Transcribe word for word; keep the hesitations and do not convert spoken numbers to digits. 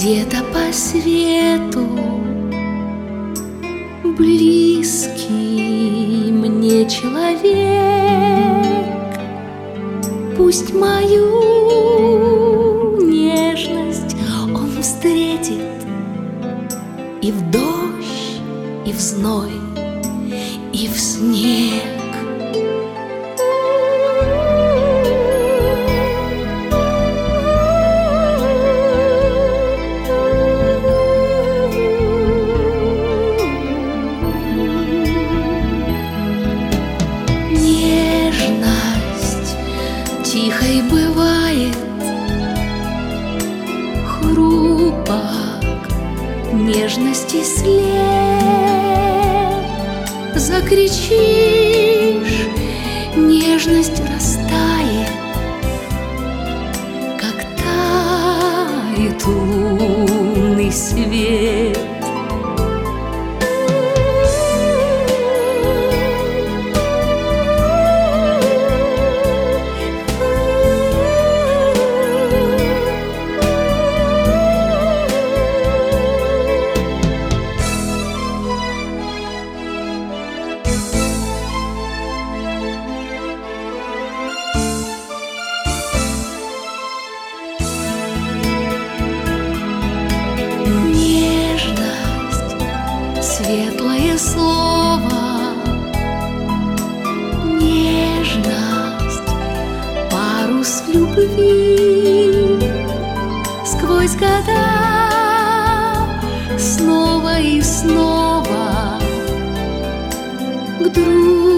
Где-то по свету близкий мне человек, пусть мою нежность он встретит и в дождь, и в зной, и в снег. Тихой бывает, хрупок нежности след. Закричишь, нежность растает, как тает лунный свет. Светлое слово, нежность, парус любви. Сквозь года снова и снова к другу